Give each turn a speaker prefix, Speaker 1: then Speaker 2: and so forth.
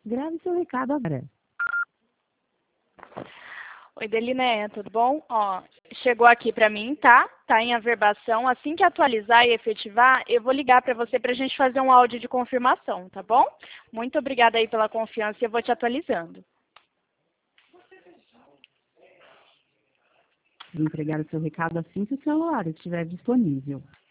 Speaker 1: Grave seu recado agora.
Speaker 2: Oi, Delinéia, tudo bom? Ó, chegou aqui para mim, tá? Tá em averbação. Assim que atualizar e efetivar, eu vou ligar para você para a gente fazer um áudio de confirmação, tá bom? Muito obrigada aí pela confiança e eu vou te atualizando.
Speaker 1: Vou entregar o seu recado assim que o celular estiver disponível.